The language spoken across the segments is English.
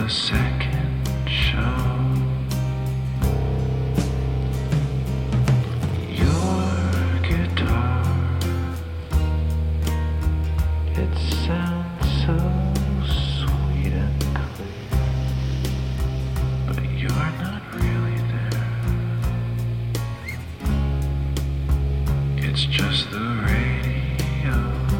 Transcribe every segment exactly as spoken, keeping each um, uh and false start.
the second show. Your guitar, it sounds so sweet and clear, but you're not really there. It's just the radio.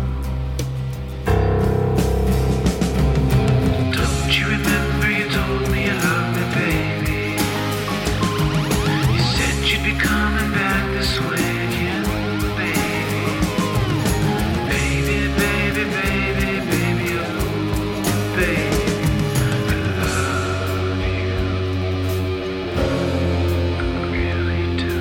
Don't you remember you told me you loved me, baby? You said you'd be coming back this way again, baby. Baby, baby, baby, baby, oh, baby, I love you. I really do.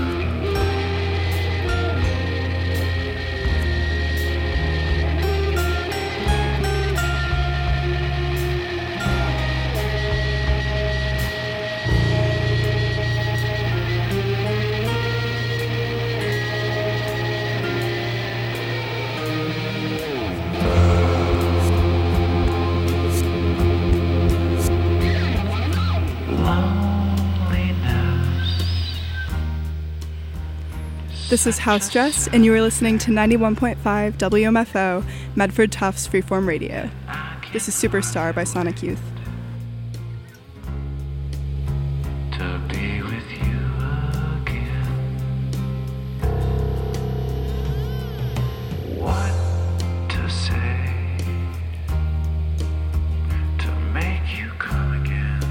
Loneliness. This is House Dress, and you are listening to ninety-one point five W M F O, Medford Tufts Freeform Radio. This is Superstar by Sonic Youth. To be with you again. What to say to make you come again?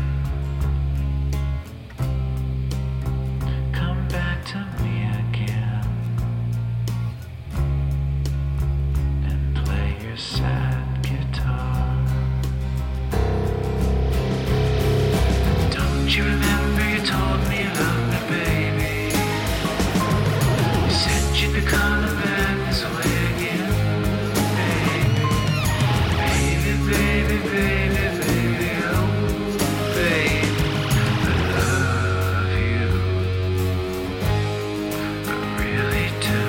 Come back to me again and play your sad guitar. Don't you remember you told me you loved me, baby? You said you'd be coming back this way again, baby. Baby, baby, baby, baby, oh, baby, I love you. I really do.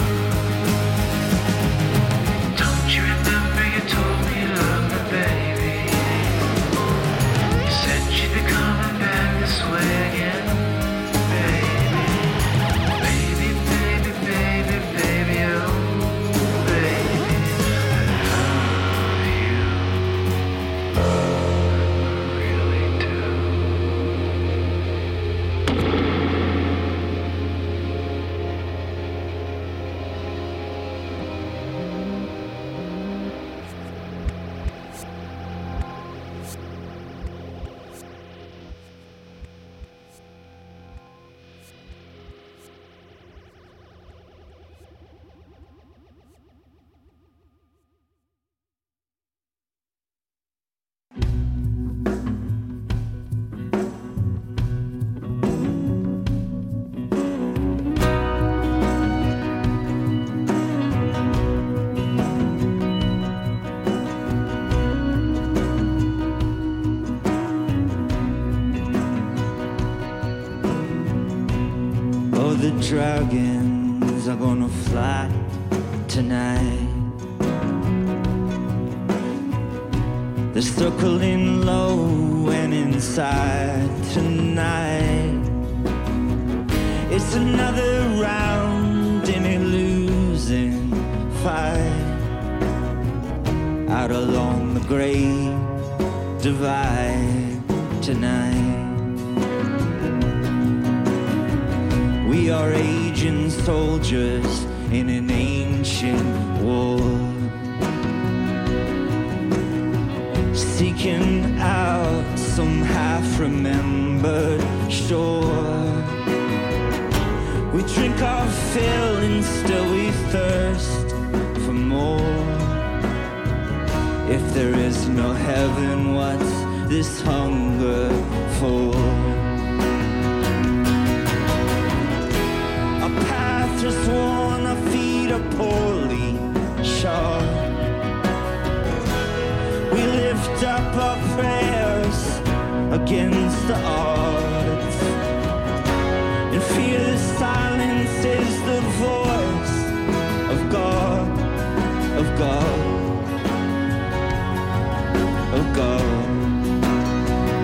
Don't you remember you told me you loved me, baby? You said you'd be coming back this way again, baby. Baby, baby, baby, baby, oh, baby, I love you. I really do. Oh, the dragons are gonna fly tonight. They're circling low and inside tonight. It's another round in a losing fight. Out along the great divide tonight. We are aging soldiers in an ancient war, seeking out some half-remembered shore. We drink our fill and still we thirst for more. If there is no heaven, what's this hunger for? Just worn, our feet are poorly shod. We lift up our prayers against the odds, and fear the silence is the voice of God, of God, of God.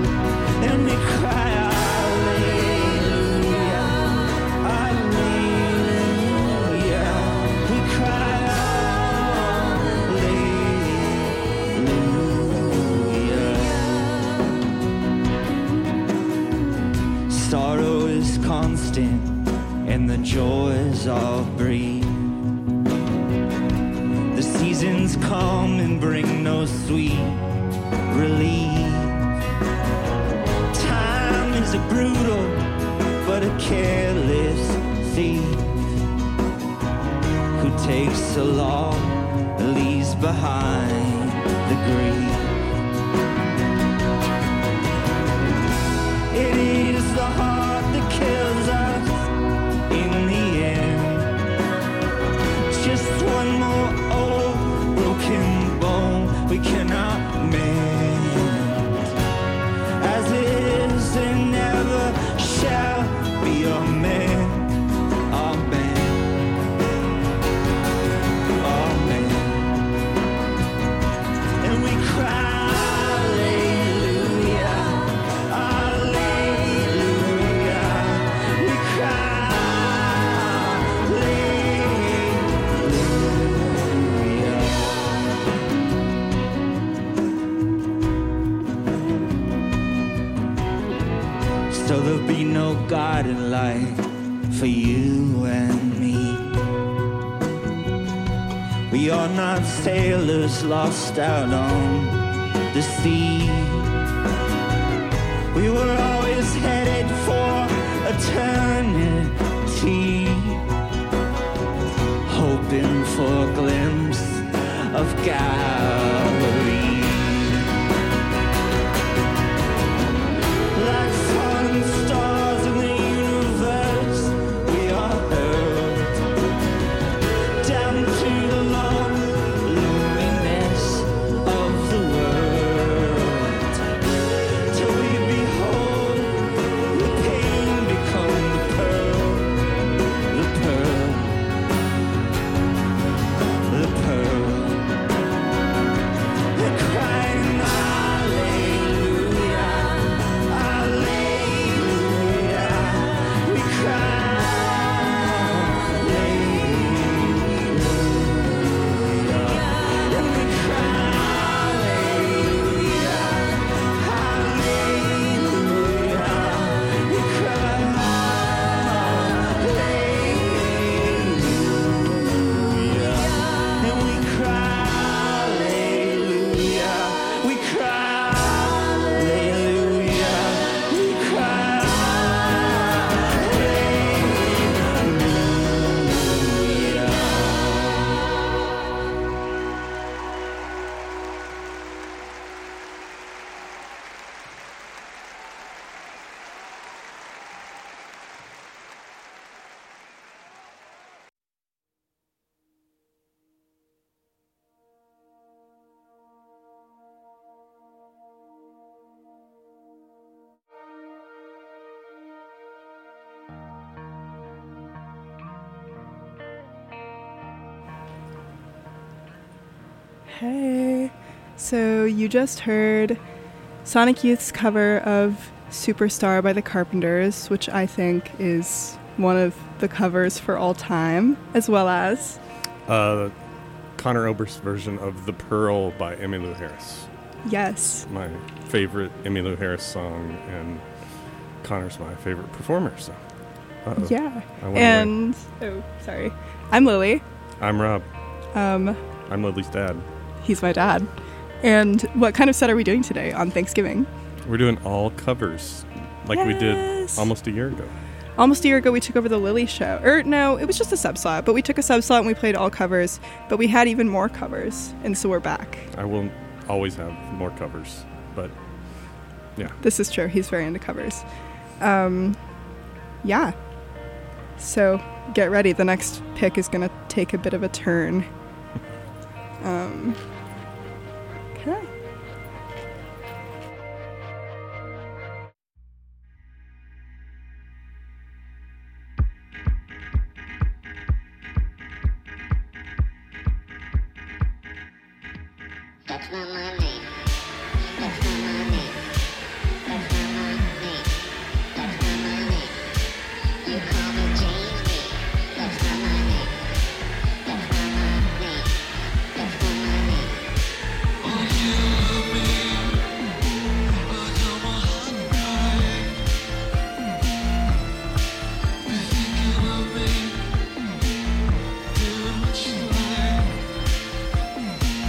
winds come and bring no sweet relief. Time is a brutal but a careless thief who takes a lot and leaves behind the grief. It is the heart that kills us in the end. Just one more old broken bone we cannot mend. As is and never shall be a man, amen, amen. And we cry hallelujah, hallelujah. We cry hallelujah. So there'll be no guiding light for you and me. We are not sailors lost out on the sea. We were always headed for eternity, hoping for a glimpse of Galilee. Like sun stars in the universe, we are hurled down to the loneliness of the world, till we behold the pain become the pearl, the pearl, the pearl. We're crying hallelujah, hallelujah. We cry hallelujah, and we cry hallelujah, hallelujah. We cry hallelujah, and we cry hallelujah. We cry hallelujah. We cry Hey. So you just heard Sonic Youth's cover of Superstar by the Carpenters, which I think is one of the covers for all time, as well as Uh, Conor Oberst's version of The Pearl by Emmylou Harris. yes. My favorite Emmylou Harris song, and Connor's my favorite performer, so. Uh-oh. Yeah. I went And oh, sorry. I'm Lily. I'm Rob. Um, I'm Lily's dad. he's my dad. And what kind of set are we doing today on Thanksgiving? We're doing all covers, like we did Yes. almost a year ago. Almost a year ago, we took over the Lily show. Or no, it was just a sub-slot, but we took a sub-slot and we played all covers, but we had even more covers, and so we're back. I will always have more covers, but yeah. This is true. He's very into covers. Um, yeah. So get ready. The next pick is going to take a bit of a turn. Um, okay. That's not my name. That's not my name. That's not my name. That's not my name. You call me Jamie. That's not my name. That's not my name. That's not my name. Oh, you love me. But I'm a hot guy. You think you love me? Do what you like.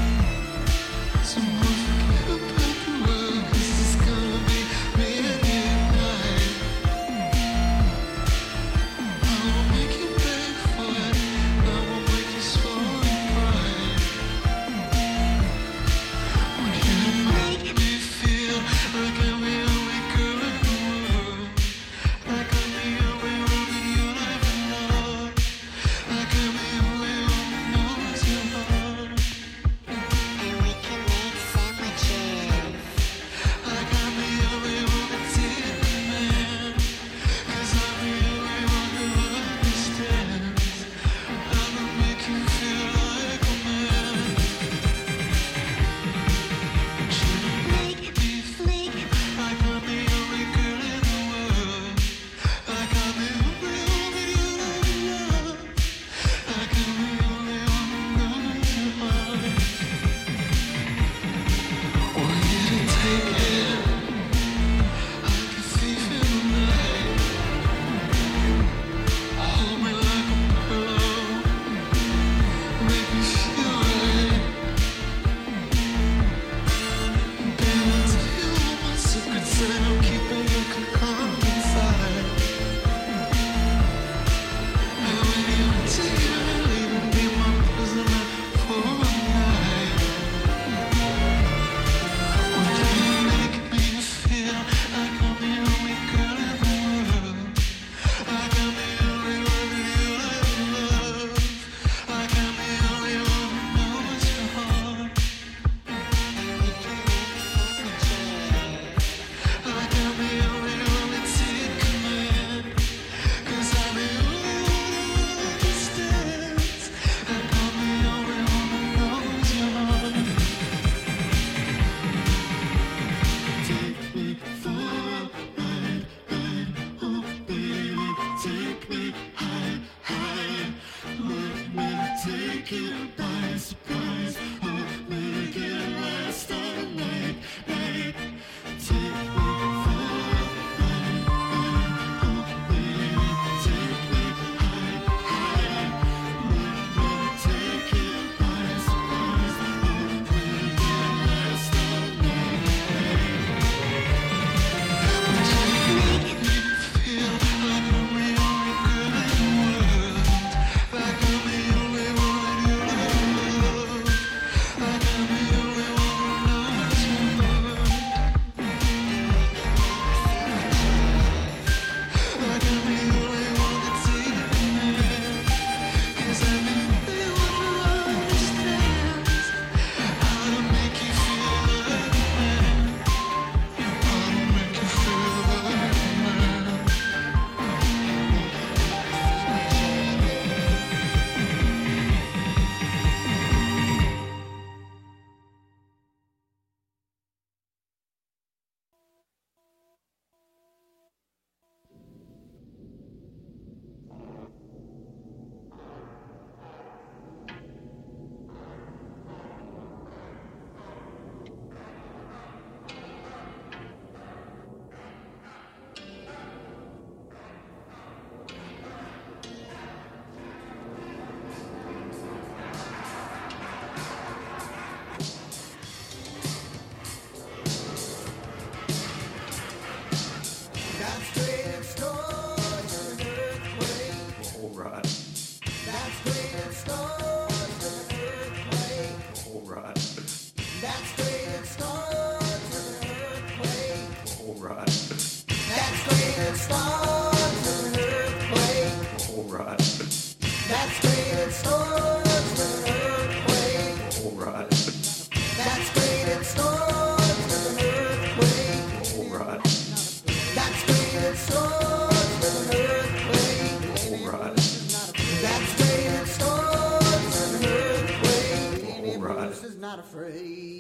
Bruce is not afraid.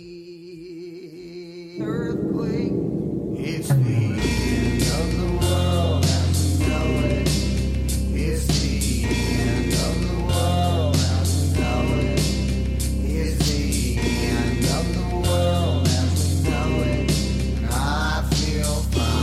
Earthquake. It's the end of the world as we know it. It's the end of the world as we know it. It's the end of the world as we know it. And I feel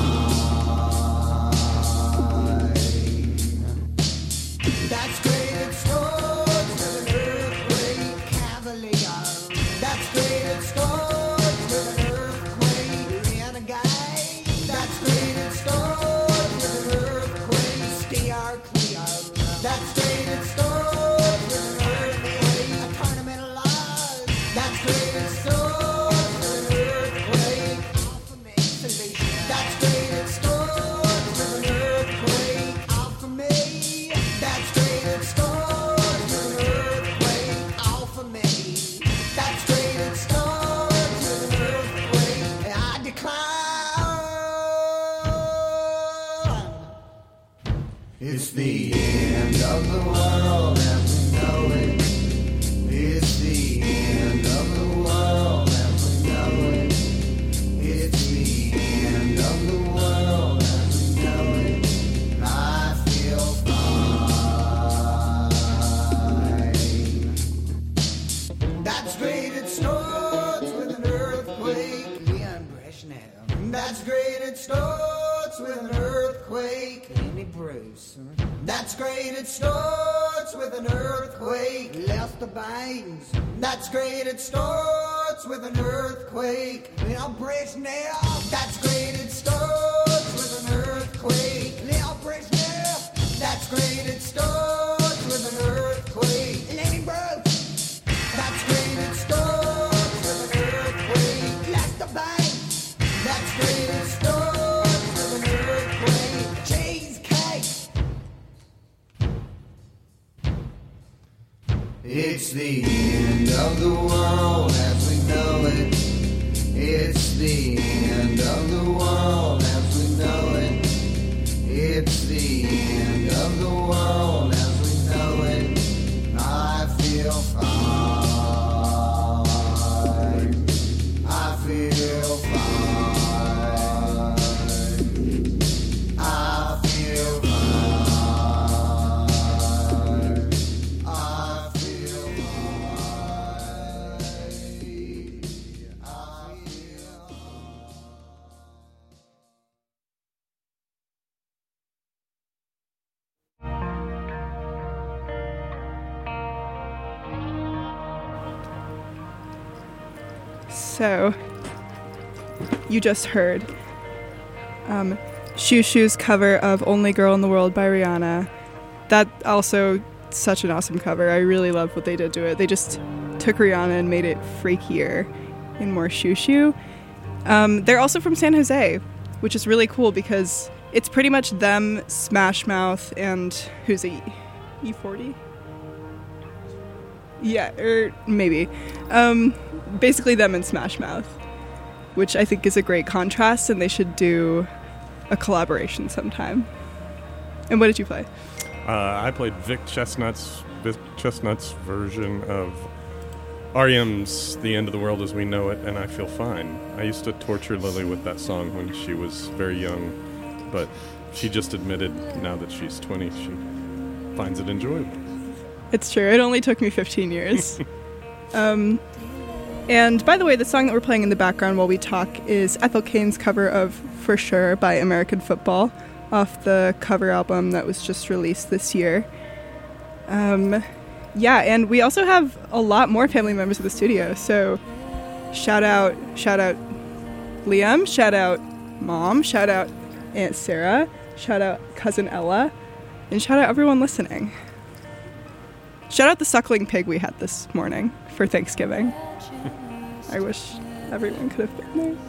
fine. That's great, it starts with an earthquake, Cavalier. That's great, it starts with an earthquake, Renegade. That's great, it starts with an earthquake, Steer Clear. That's great, it starts with an earthquake, a tournament of lies. That's great, it starts with an earthquake, Alpha Me Solution. That's great, it starts with an earthquake, Alpha Me. That's great, it starts with an earthquake, Alpha Me. That's great, it starts with an earthquake, I decline. It's the end of the world as we know it. It's the end of the world as we know it. It's the end of the world as we know it. And I feel fine. That's great, it starts with an earthquake. Leon Brezhnev. That's great, it starts with an earthquake. Lenny Bruce. That's great, it starts with an earthquake. Lester Bangs. That's great, it starts with an earthquake. Leon Brezhnev. That's great, it starts with an earthquake. Leon Brezhnev. That's great, it starts with an earthquake. Lenny Bruce. That's great, it starts with an earthquake. Lester Bangs. That's great, it starts with an earthquake. Cheesecake. It's the end of the world as we know it. It's the end of the world as we know it. It's the end of the world as we know it. I feel fine. I feel fine. I feel fine. I feel fine. I feel So, you just heard um, Shoo Shoo's cover of Only Girl in the World by Rihanna. That also such an awesome cover. I really love what they did to it. They just took Rihanna and made it freakier and more Shoo Shoo. Um, they're also from San Jose, which is really cool because it's pretty much them, Smash Mouth, and who's it? E forty? Yeah, or maybe. Um, basically them and Smash Mouth, which I think is a great contrast, and they should do a collaboration sometime. And what did you play? Uh, I played Vic Chestnut's Vic Chestnut's version of R E M's "The End of the World as We Know It," and I feel fine. I used to torture Lily with that song when she was very young, but she just admitted now that she's twenty, she finds it enjoyable. It's true. It only took me fifteen years. um, and by the way, the song that we're playing in the background while we talk is Ethel Cain's cover of For Sure by American Football off the cover album that was just released this year. Um, yeah, and we also have a lot more family members in the studio. So shout out, shout out Liam, shout out Mom, shout out Aunt Sarah, shout out Cousin Ella, and shout out everyone listening. Shout out the suckling pig we had this morning for Thanksgiving. I wish everyone could have been there.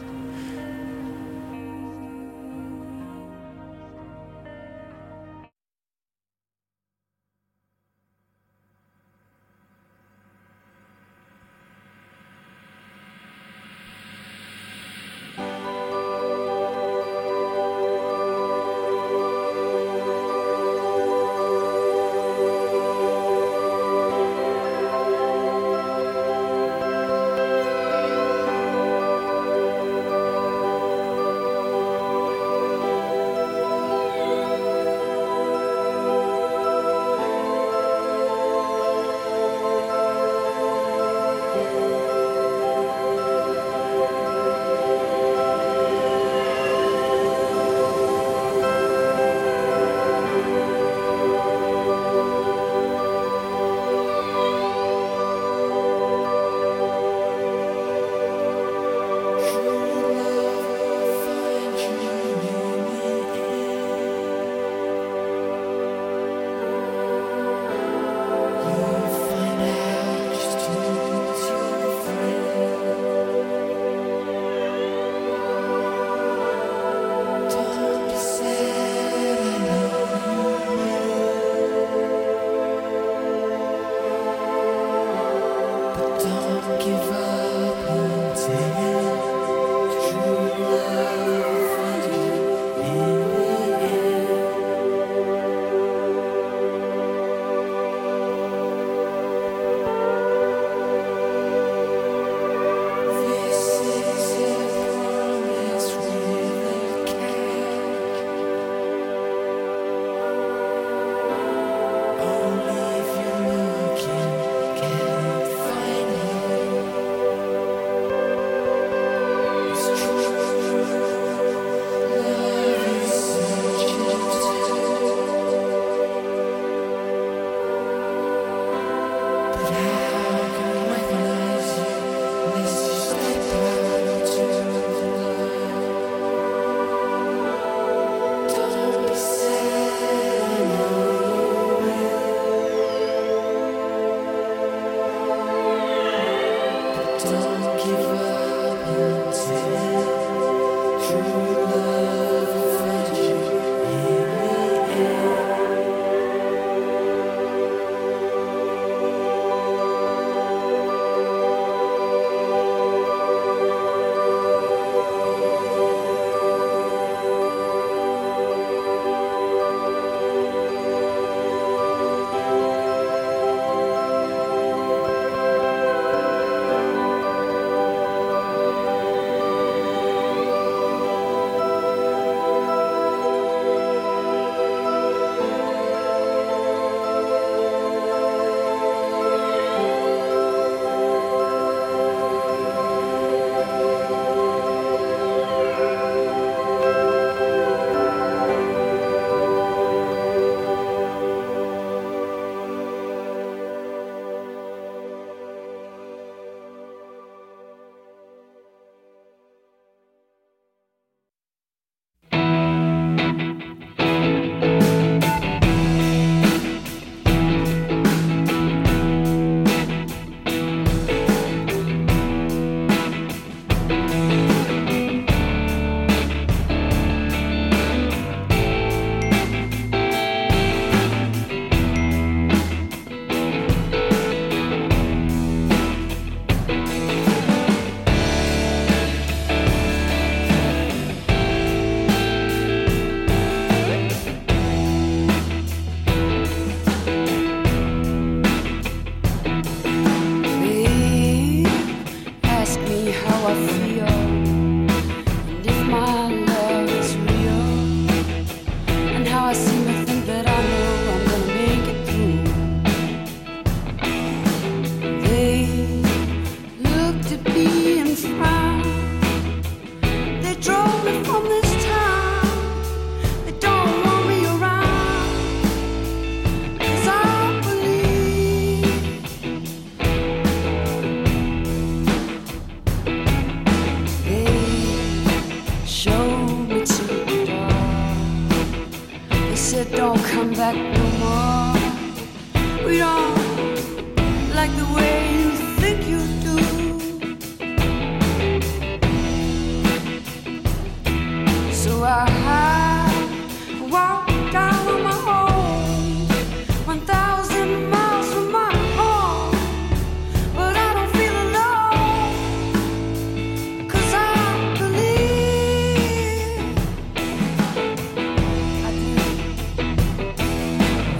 Don't give up until true love finds you in the air. They ask me how I feel and if my love is real and how I seem to think that I know I'm gonna make it through. They looked at me and frowned. They drove me from this town. They don't want me around 'cause I believe they showed me to the door. They said, don't come back no more. We don't like the way you think you do. So I walked down on my own, one thousand miles from my home. But I don't feel alone, 'cause I believe I do.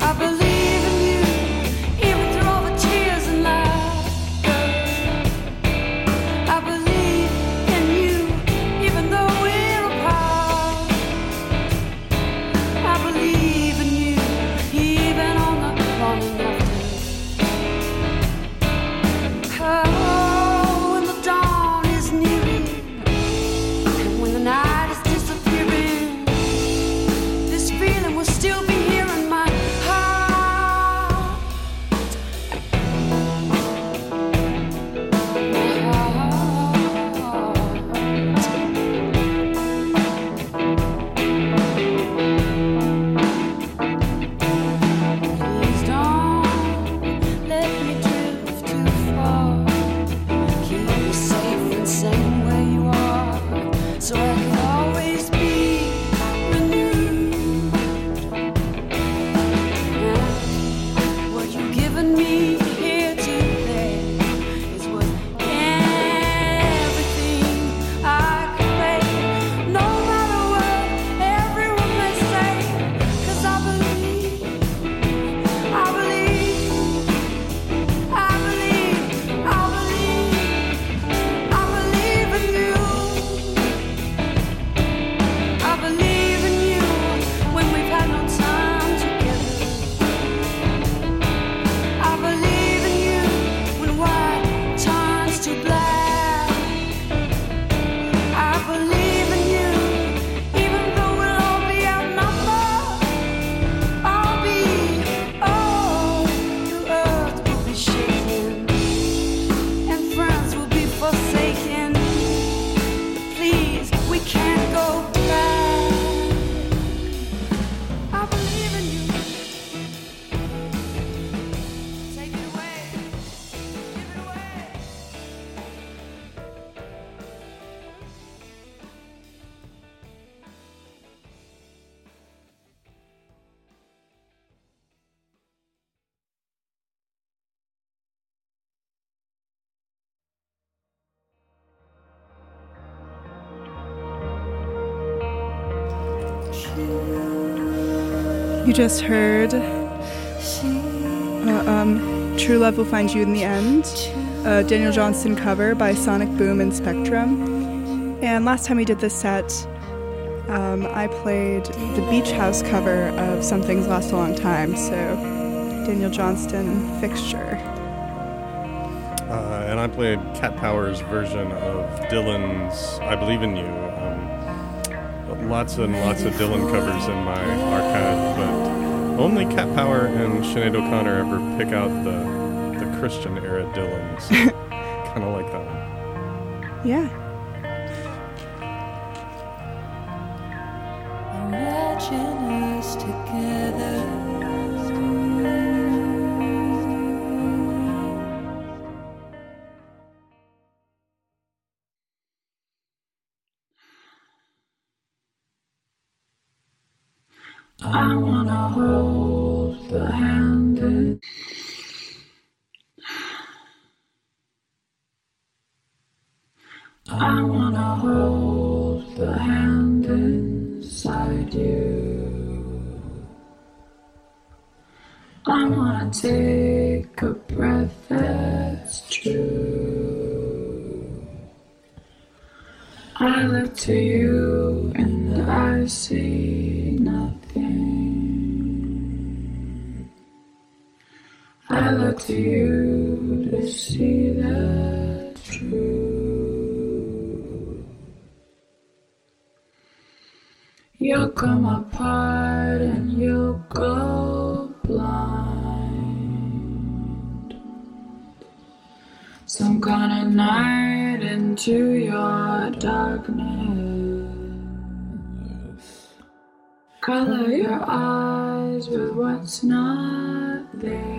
You just heard uh, um, True Love Will Find You in the End, a Daniel Johnston cover by Sonic Boom and Spectrum. And last time we did this set, um, I played the Beach House cover of Some Things Last a Long Time, so Daniel Johnston fixture. Uh, and I played Cat Power's version of Dylan's I Believe in You. Um, lots and lots of Dylan covers in my archive, but only Cat Power and Sinead O'Connor ever pick out the, the Christian era Dylans. Kind of like that one. Yeah. Imagine us together. I wanna hold the hand in. I wanna hold the hand inside you. I wanna take a breath that's true. I look to you and I see nothing. I look to you to see the truth. You'll come apart and you'll go blind. Some kind of night into your darkness. Color your eyes with what's not there.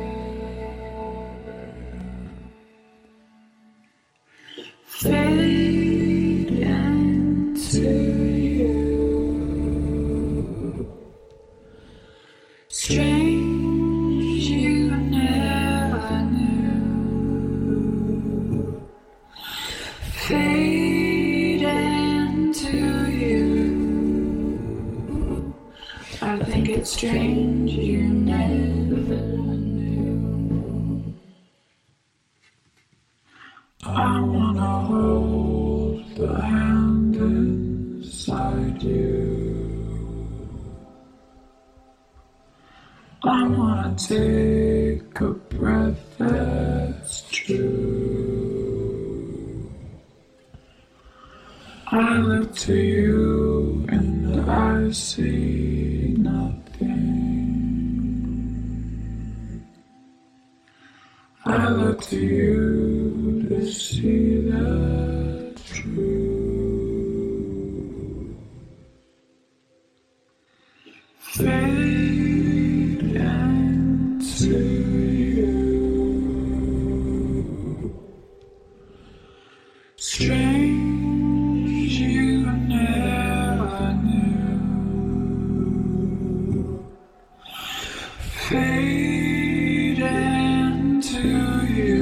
Fade into you. Strange you never knew. Fade into you. I think it's strange you never knew. I wanna hold the hand inside you. I wanna take a breath that's true. I look to you and I see nothing. I look to you to see the truth. Fade into you. Strange you never knew. Fade into you.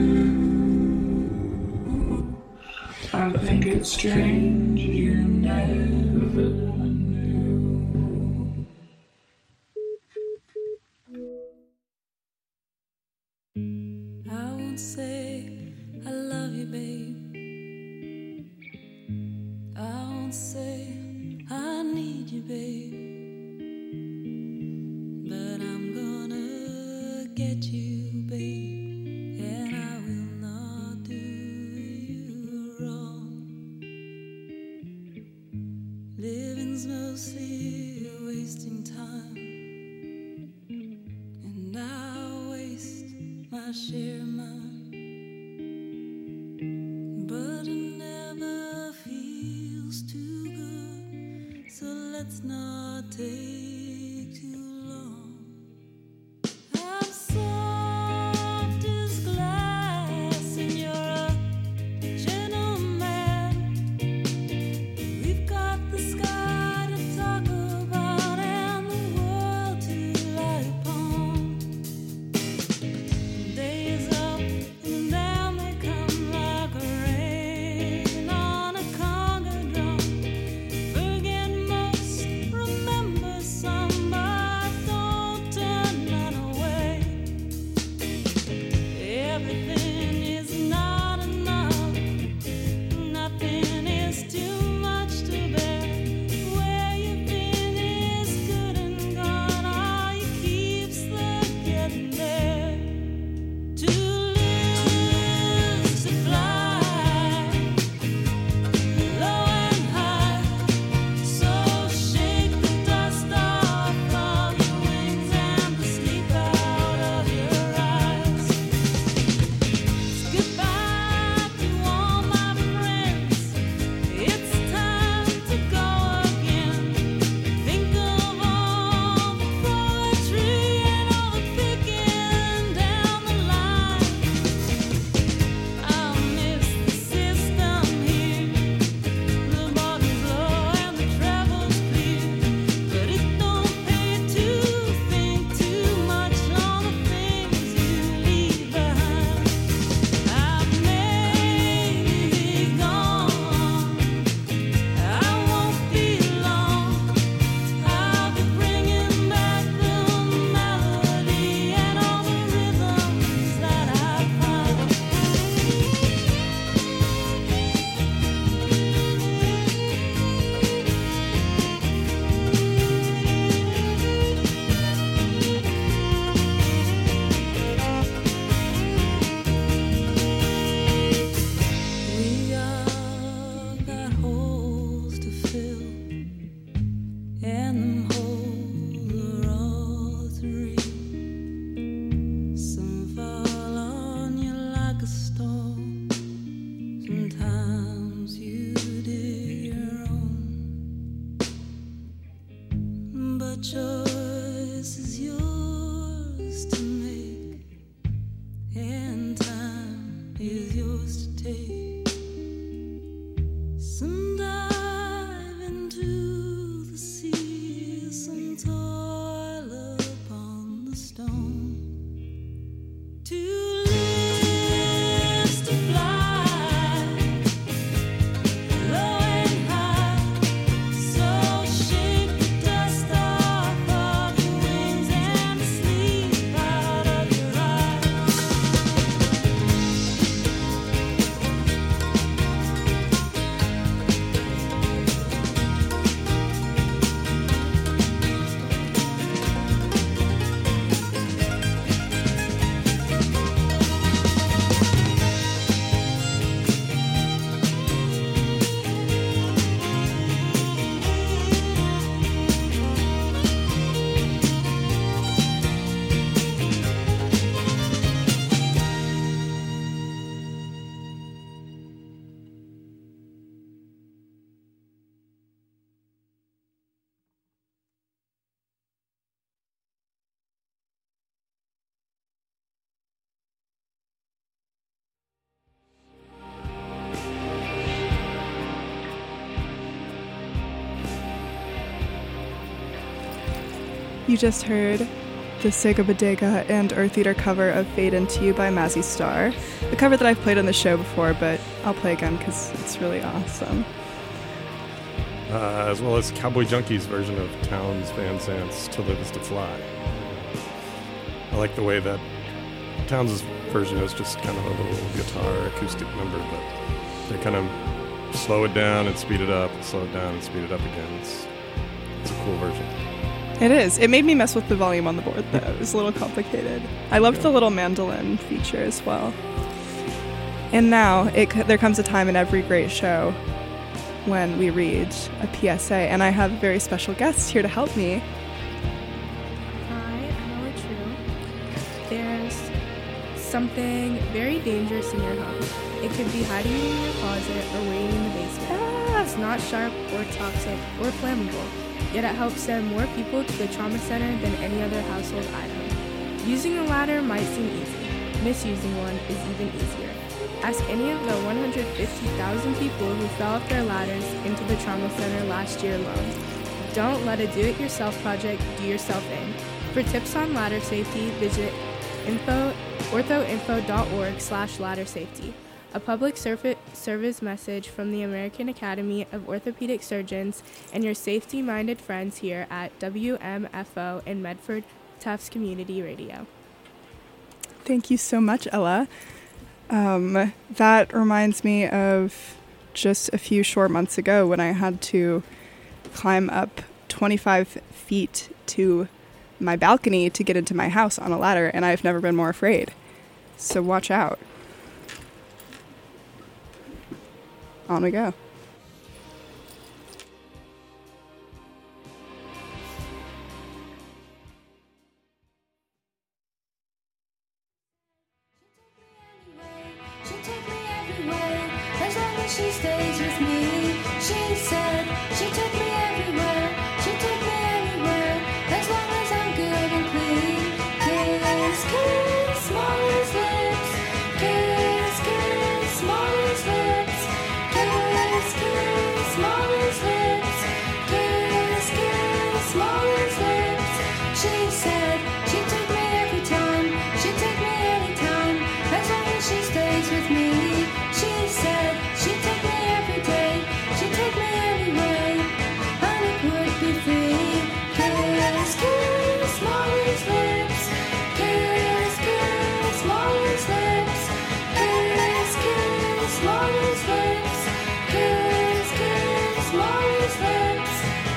I think it's strange you never knew. I won't say I love you, babe. I won't say I need you, babe. But I'm gonna get you, babe. And I will not do you wrong. Living's mostly wasting time, and I waste my share of mine. But it never feels too good, so let's not take too long. I'm soft as glass and you're a gentleman. We've got the sky to talk about and the world to lie upon. Days up and down they come like rain on a conga drum. Forget most, choice is yours to make, and time is yours to take. Some dive into the sea, some toil upon the stone. To live, to fly, low and high, so shake the dust off of your wings and sleep out of your eyes. You just heard the Sega Bodega and Earth Eater cover of Fade Into You by Mazzy Star, a cover that I've played on the show before, but I'll play again because it's really awesome. Uh, as well as Cowboy Junkie's version of Townes Van Zant's To Live Is To Fly. I like the way that Townes' version is just kind of a little guitar acoustic number, but they kind of slow it down and speed it up, and slow it down and speed it up again. It's, it's a cool version. It is. It made me mess with the volume on the board, though. It was a little complicated. I loved Yeah. the little mandolin feature as well. And now, it, c- there comes a time in every great show when we read a P S A, and I have a very special guest here to help me. Hi, I'm Ella True. There's something very dangerous in your home. It could be hiding in your closet or waiting in the basement. It's not sharp or toxic or flammable, yet it helps send more people to the trauma center than any other household item. Using a ladder might seem easy. Misusing one is even easier. Ask any of the one hundred fifty thousand people who fell off their ladders into the trauma center last year alone. Don't let a do-it-yourself project do yourself in. For tips on ladder safety, visit info orthoinfo.org slash ladder safety. A public surfi- service message from the American Academy of Orthopedic Surgeons and your safety-minded friends here at W M F O and Medford Tufts Community Radio. Thank you so much, Ella. Um, that reminds me of just a few short months ago when I had to climb up twenty-five feet to my balcony to get into my house on a ladder, and I've never been more afraid. So watch out. On we go. She'll take me everywhere, as long as she stays with me. She said she'll take me everywhere, she'll take me anywhere, as long as I'm good and clean. Kiss, kiss, smallest lips. Kiss, kiss, smallest lips. Kiss, kiss, smallest lips. Kiss, kiss, smallest lips. She said she'd take me every time, she'd take me anytime, as long as she stays with me. She said she'd take me every day, she'd take me anyway, and it would be free. Kiss, kiss, smallest lips. Kiss, kiss, smallest lips. Kiss, kiss, smallest lips. Kiss, kiss, smallest lips.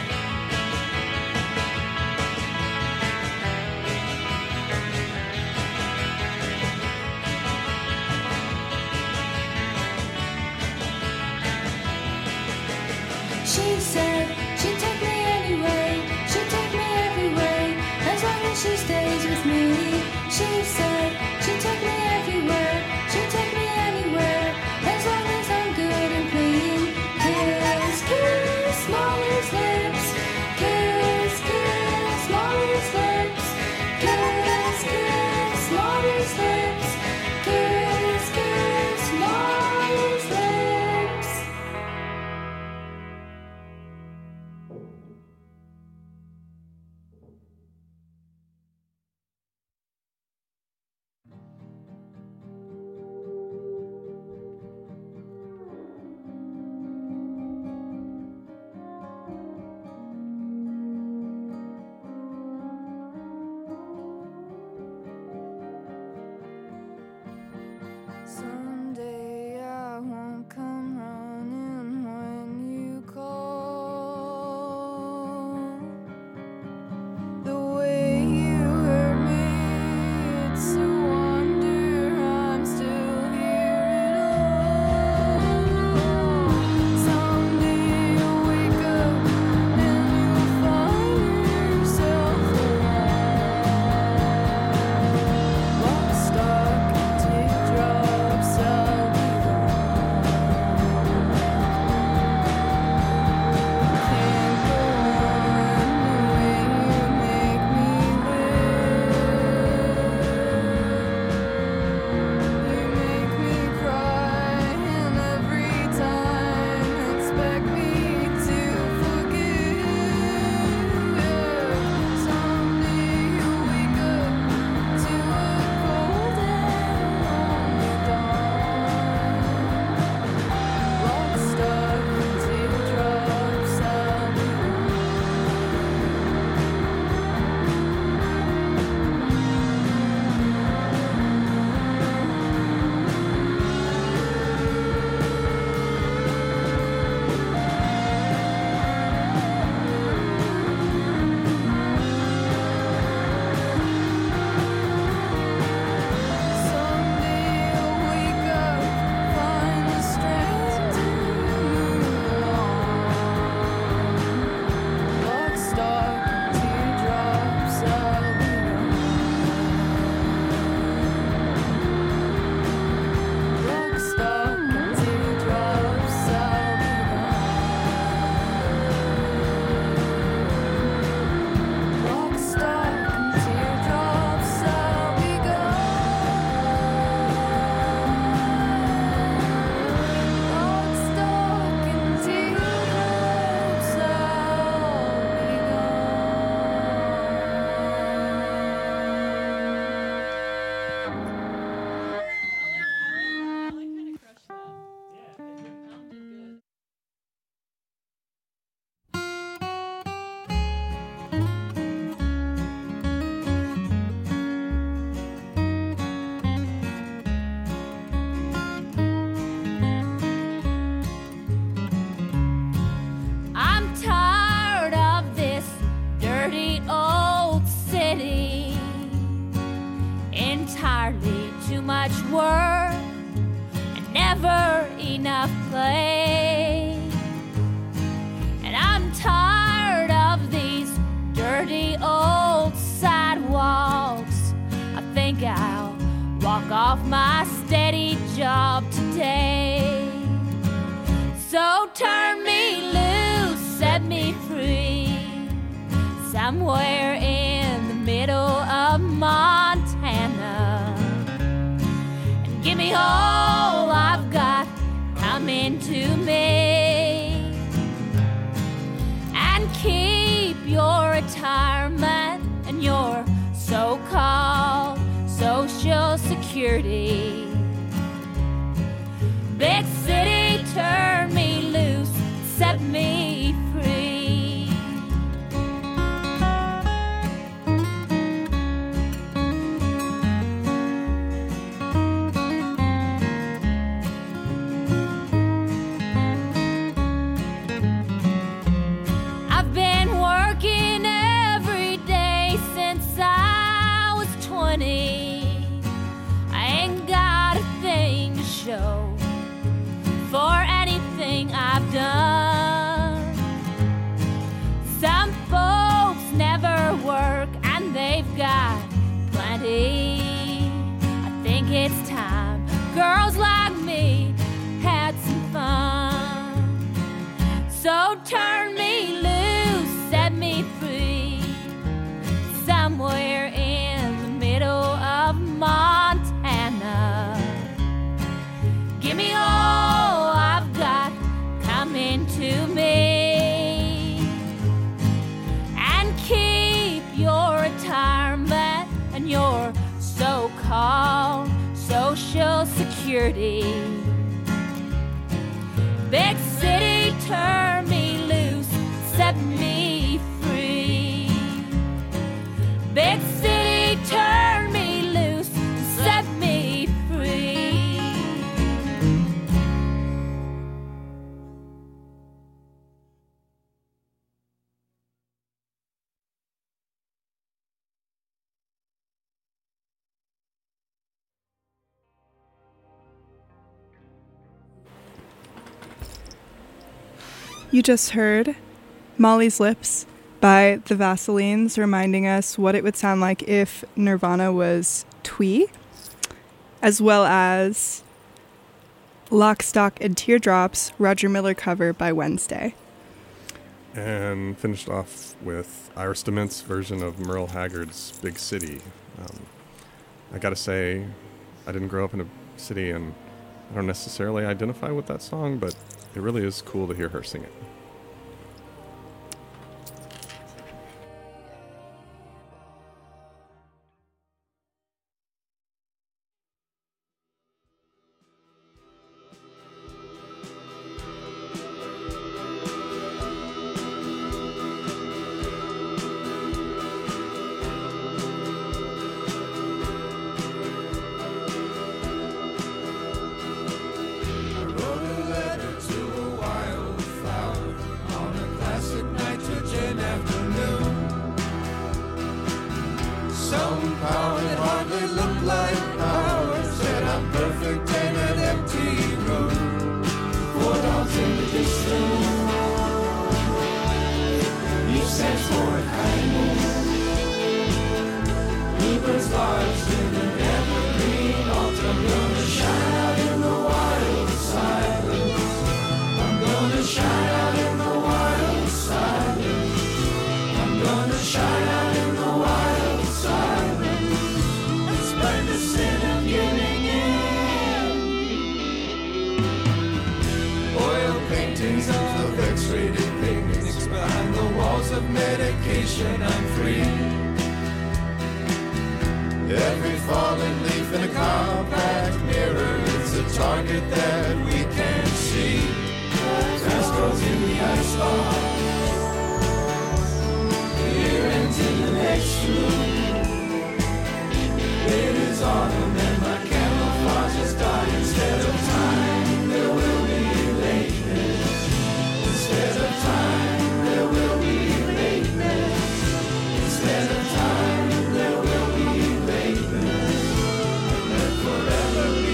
She said she'd take me anyway, she'd take me everywhere, as long as she stays with me. She said she'd take me everywhere, she'd take me anywhere, as long as I'm good and clean. Kiss, kiss, smallest lips. Kiss, kiss, work and never enough play. And I'm tired of these dirty old sidewalks. I think I'll walk off my steady job today. So turn me loose, set me free, somewhere in the middle of Montana, and give me all I've got coming to me, and keep your retirement and your so-called Social Security. Big city, turn me loose, set me free. I've been working every day since I was twenty. I ain't got a thing to show for anything I've done. Some folks never work and they've got plenty. I think it's time girls like me had some fun. So turn me loose, set me free, somewhere in the middle of Montana. Give me all I've got coming to me, and keep your retirement and your so-called Social Security. Big city, turn me loose, set me free. Big city, turn me loose, set me free. You just heard Molly's Lips by the Vaselines, reminding us what it would sound like if Nirvana was twee, as well as Lock, Stock, and Teardrops, Roger Miller cover by Wednesday. And finished off with Iris DeMent's version of Merle Haggard's Big City. Um, I gotta say, I didn't grow up in a city and I don't necessarily identify with that song, but it really is cool to hear her sing it. Some power that hardly looked like power said I'm perfect in an empty room. Four dogs in the distance. Each stands for an animal. Bluebirds lodged in an evergreen autumn. Gonna shine out in the wild silence. I'm gonna shine out in the wild silence. I'm gonna shine out in the wild silence. Let's burn the sin of giving in. Oil paintings of X-rated picnics behind the walls of medication. I'm free. Every fallen leaf in a compact mirror is a target that we can't see. Fast girls in the icebox. Here and in the next room. It is autumn and my camouflage is dying. Instead of time, there will be lateness. Instead of time, there will be lateness. Instead of time, there will be lateness. Let forever be.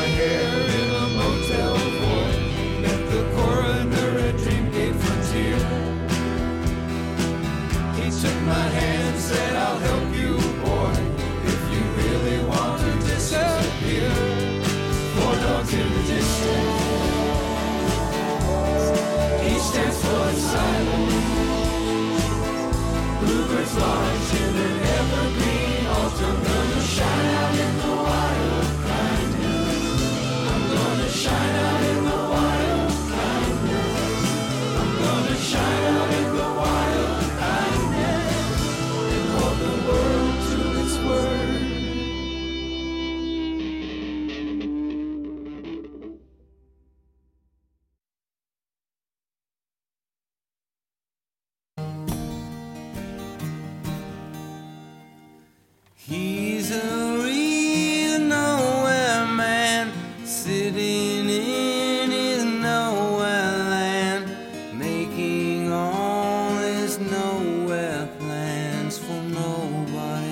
hair in a motel void. Met the coroner at Dreamgate Frontier. He took my hand, said, I'll help you, boy, if you really want to disappear. Four dogs in the distance. He stands for asylum. Bluebirds lodge in an evergreen altar. I'm gonna shine out in the wild kindness. I'm gonna shine out in the wild kindness. I'm gonna shine out in the wild kindness and hold the world to its word. He's a real nowhere man, sitting in his nowhere land, making all his nowhere plans for nobody.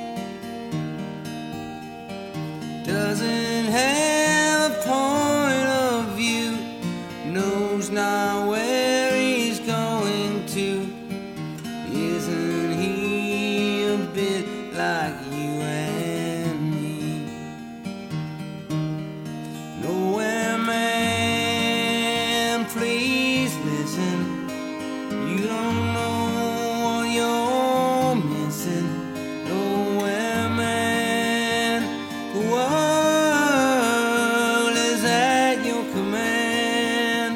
Doesn't have a point of view, knows not where he's going to. Isn't he a bit like you and me? Nowhere man, please listen. You don't know what you're missing. Nowhere man, the world is at your command.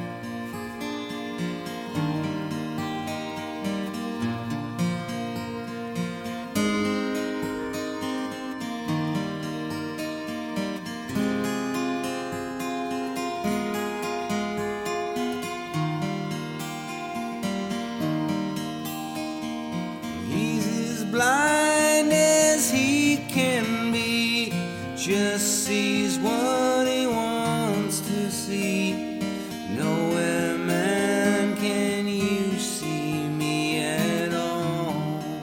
He's as blind as he can be, just sees what he wants to see. Nowhere man can you see me at all.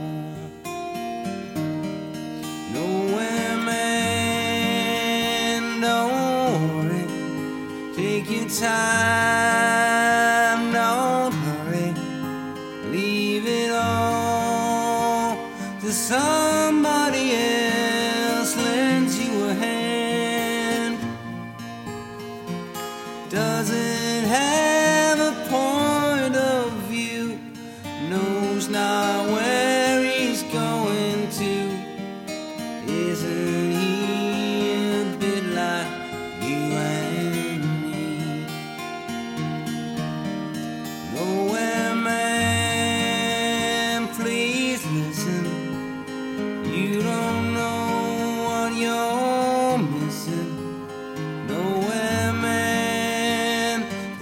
Nowhere man, don't worry, take your time, don't hurry. Leave it all to somebody else, lends you a hand. Doesn't have a point of view, knows not where he's going to. Isn't he a bit like you and me? Nowhere man, please listen. You don't know what you're missing. Nowhere man, the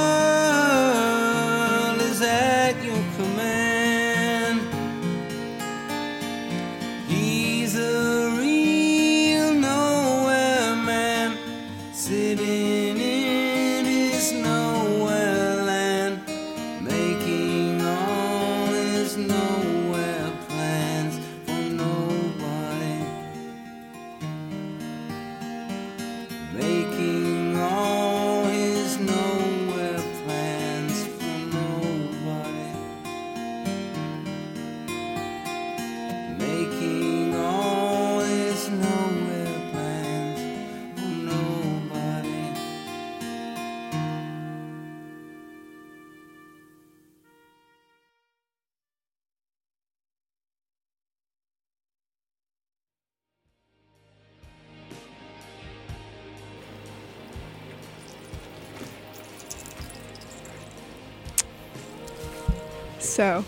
world is at your command. He's a real nowhere man, sitting in his nowhere land, making all his nowhere plans for nobody. Making all his nowhere plans for nobody. Making all his nowhere plans for nobody. So,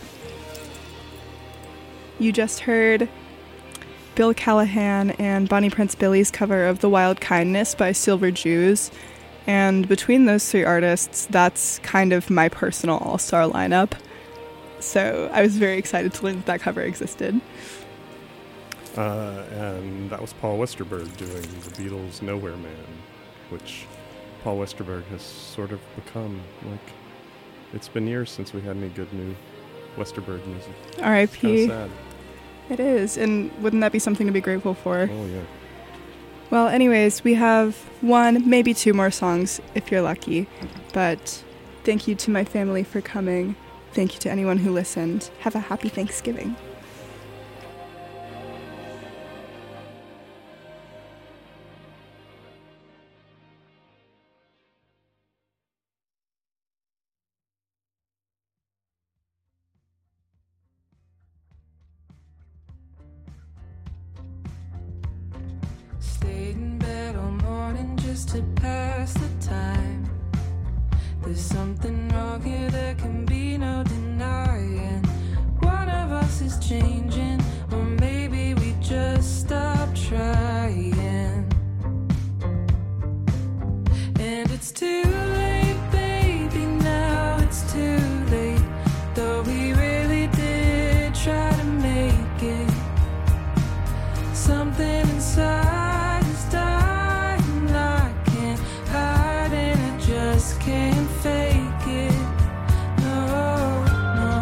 you just heard Bill Callahan and Bonnie Prince Billy's cover of The Wild Kindness by Silver Jews. And between those three artists, that's kind of my personal all-star lineup. So I was very excited to learn that that cover existed. Uh, and that was Paul Westerberg doing the Beatles' Nowhere Man, which Paul Westerberg has sort of become. Like, it's been years since we had any good new Westerberg music. R I It's P kinda sad. It is, and wouldn't that be something to be grateful for? Oh, yeah. Well, anyways, we have one, maybe two more songs if you're lucky. But thank you to my family for coming. Thank you to anyone who listened. Have a happy Thanksgiving. Stayed in bed all morning just to pass the time. There's something wrong here, there can be no denying. One of us is changing, or maybe we just stopped trying. And it's too late, baby, now it's too late. Though we really did try to make it. Something inside is dying, I can't hide and I just can't fake it. No, no.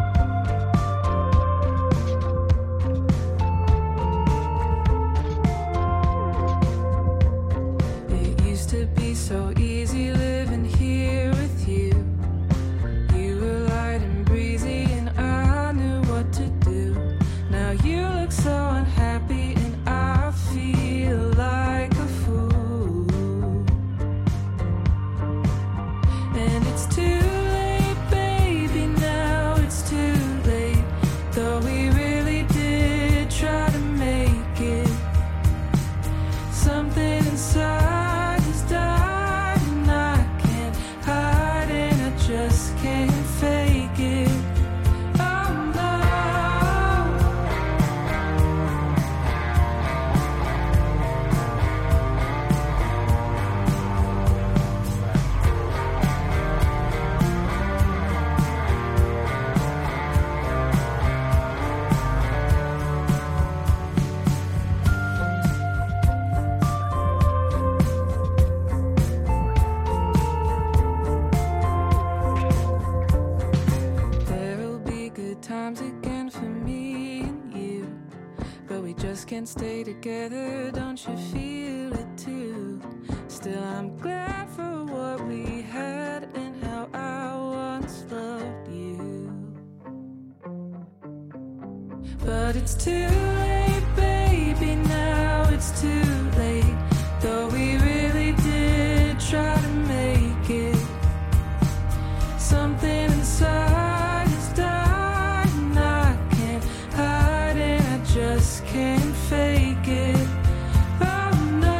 It used to be so easy living here with you. You were light and breezy and I knew what to do. Now you look so unhappy and I feel like a fool. And it's too late, baby, now it's too late. Though we really did try to make it. Something inside is dying, I can't hide and I just can't fake it. Oh no. There'll be good times again for me and you, but we just can't stay together, don't you feel it too? Still I'm glad for what we had and how I once loved you. But it's too late, baby, now it's too late. Though we really did try to make it. Something inside is dying, I can't hide and I just can't fake it. Oh no.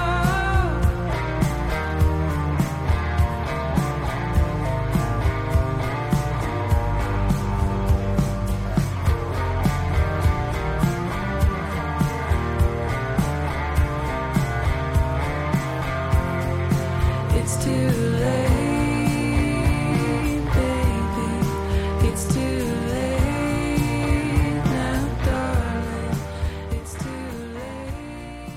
It's too late, baby. It's too late now, darling. It's too late.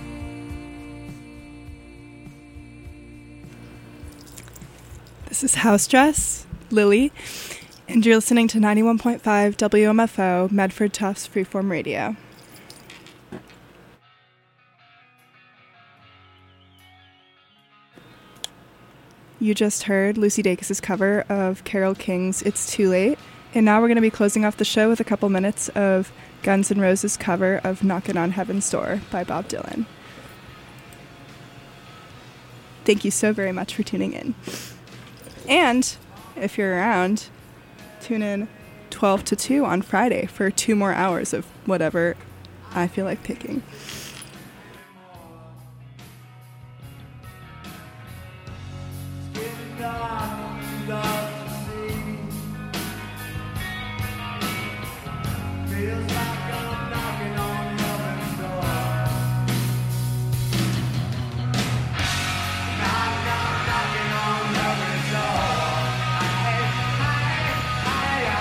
This is House Dress, Lily, and you're listening to ninety-one point five W M F O, Medford Tufts Freeform Radio. You just heard Lucy Dacus' cover of Carole King's It's Too Late, and now we're going to be closing off the show with a couple minutes of Guns N' Roses' cover of Knockin' on Heaven's Door by Bob Dylan. Thank you so very much for tuning in. And if you're around, tune in twelve to two on Friday for two more hours of whatever I feel like picking.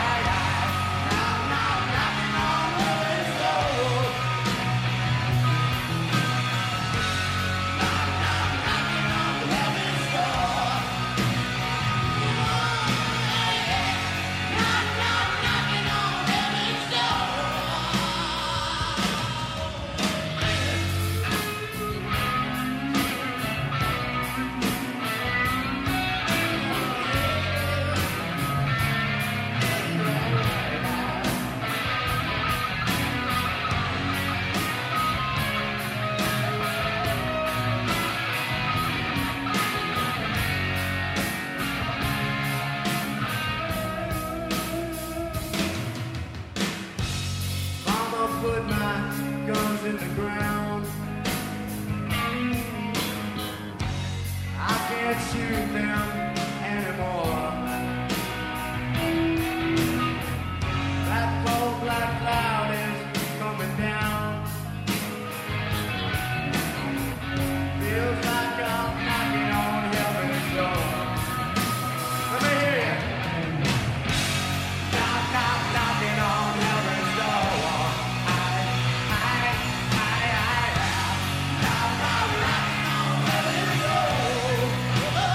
Knocking on heaven's door. arrows in the ground. I can't shoot them